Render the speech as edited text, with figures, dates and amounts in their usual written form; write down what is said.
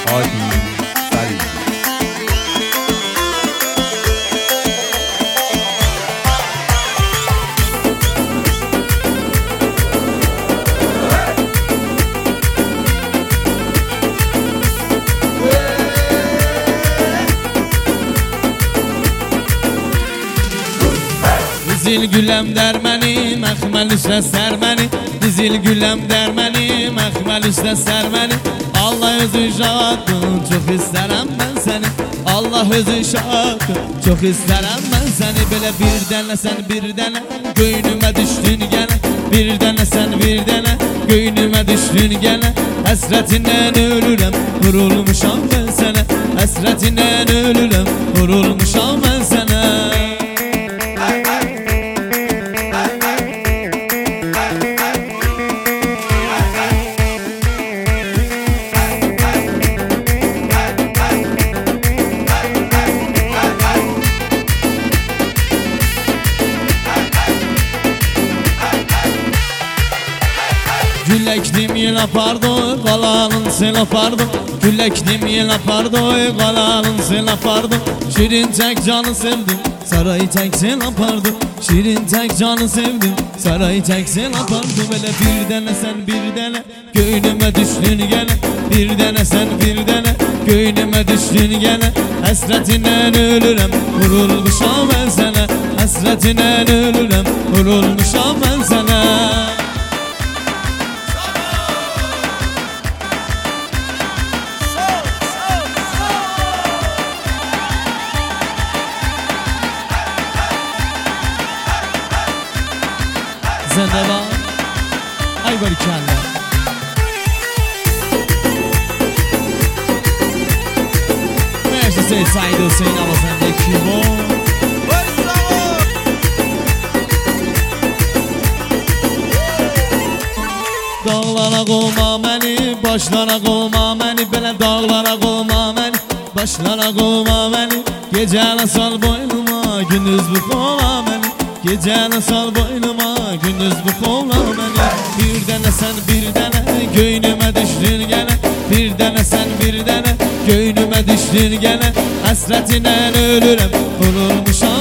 Hadi Sari. Dizil güləm dərməni, məxməl üstə sərməni. Dizil güləm dərməni, məxməl üstə sərməni. Allah özü şaddır, çox istərəm mən səni. Allah özü şaddır, çox istərəm mən səni. Belə bir dənə sən bir dənə, göynümə düşdün gənə. Bir dənə sən bir dənə, göynümə düşdün gənə. Həsrətindən ölürəm, vurulmuşam mən sənə. Həsrətindən ölürəm, vurulmuşam mən sənə. Gül ektim yel apardı, qalanın sel apardı. Gül ektim yel apardı, qalanın sel apardı. Şirin tek canı sevdim, sarayı tek sel apardı. Şirin tek canı sevdim, sarayı tek sel apardı. Böyle bir dene sen bir dene, göynüme düştün gene. Bir dene sen bir dene, göynüme düştün gene. Hasretinden ölürüm, vurulmuşam ben sana. Hasretinden ölürüm, vurulmuşam ben sana. Zende var, ay barikalla. Mersi Seyit Said Hüseyin ama sende kim o? Dağlara qoyma məni, başlara qoyma məni. Belə dağlara qoyma məni, başlara qoyma məni. Gecəni sal boynuma, gündüz bu qola məni. Gecəni sal boynuma, gündüz bu qola məni. Bir dənə sən bir dənə, göynümə düşdün gənə. Bir dənə sən bir dənə, göynümə düşdün gənə. Həsrətindən ölürəm, vurulmuşam